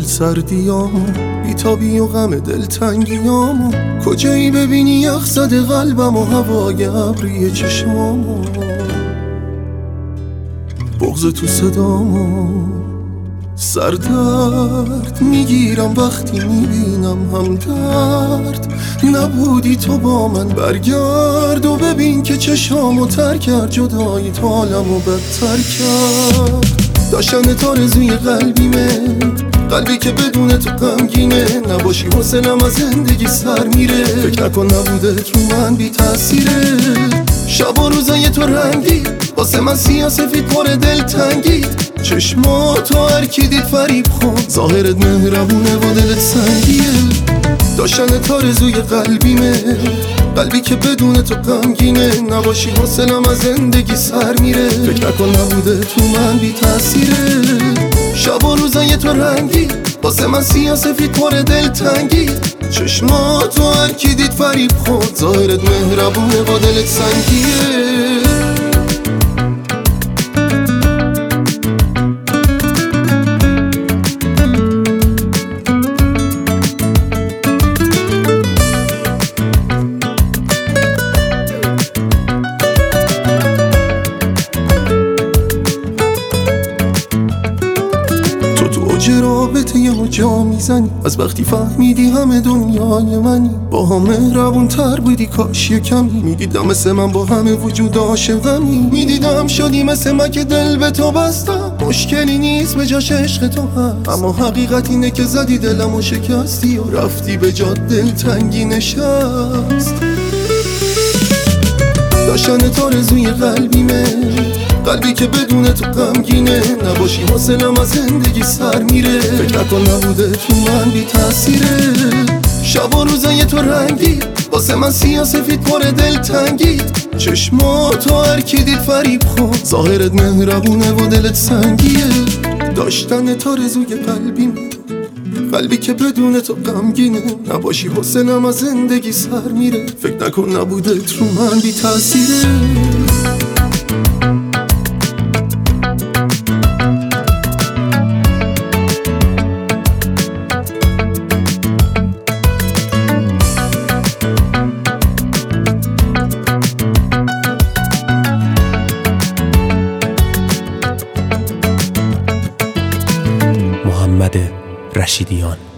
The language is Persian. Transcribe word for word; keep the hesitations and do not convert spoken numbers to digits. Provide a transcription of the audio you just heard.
دل سردیامو، بیتابی و غم دلتنگیامو، کجایی ببینی یخ زده قلبم و هوای ابری چشمامو، بغض تو صدامو، سردرد میگیرم وقتی میبینم هم درد نبودی تو با من. برگرد و ببین که چشامو تر کرد، جدایی تو حالمو بدتر کرد. داشتن تارزوی قلبیمه، قلبی که بدون تو غمگینه، نباشی حوصلم از زندگی سر میره. فکر نکن نبوده تو من بی تأثیره، شب و روزای تو رنگی واسه من سیاه سفید پر دلتنگی. چشماتو هر کی دید فریب خورد، ظاهرت مهربونه و دلت سنگیه. داشتن تارزوی قلبیمه، قلبی که بدون تو غمگینه، نباشی حوصلم از زندگی سر میره. فکر نکن نبوده تو من بی تأثیره، شب و روزای تو رنگی واسه من سیاه سفید پر دلتنگی. چشماتو هر کی دید فریب خورد، ظاهرت مهربونه و دلت سنگیه. رابطه یه جا میزنی، از وقتی فهمیدی همه دنیای منی. با هم مهربون تر بودی کاش یه کمی، میدیدم مثل من با همه وجود عاشقمی. میدیدم شدی مثل من که دل به تو بستم، مشکلی نیست به جاش عشق تو هست. اما حقیقت اینه که زدی دلم و شکستی و رفتی به جا دلتنگی نشست. داشتن تارزوی قلبیمه، قلبی که بدون تو غمگینه، نباشی حوصلم از زندگی سر میره. فکر نکن نبوده تو من بی تأثیره، شب و روزای تو رنگی واسه من سیاه سفید پر دلتنگی. چشماتو هر کی دید فریب خورد، ظاهرت مهربونه و دلت سنگیه. داشتن تارزوی قلبیمه، قلبی که بدون تو غمگینه، نباشی حوصلم از زندگی سر میره. فکر نکن نبوده تو من بی تأثیره. محمد رشیدیان.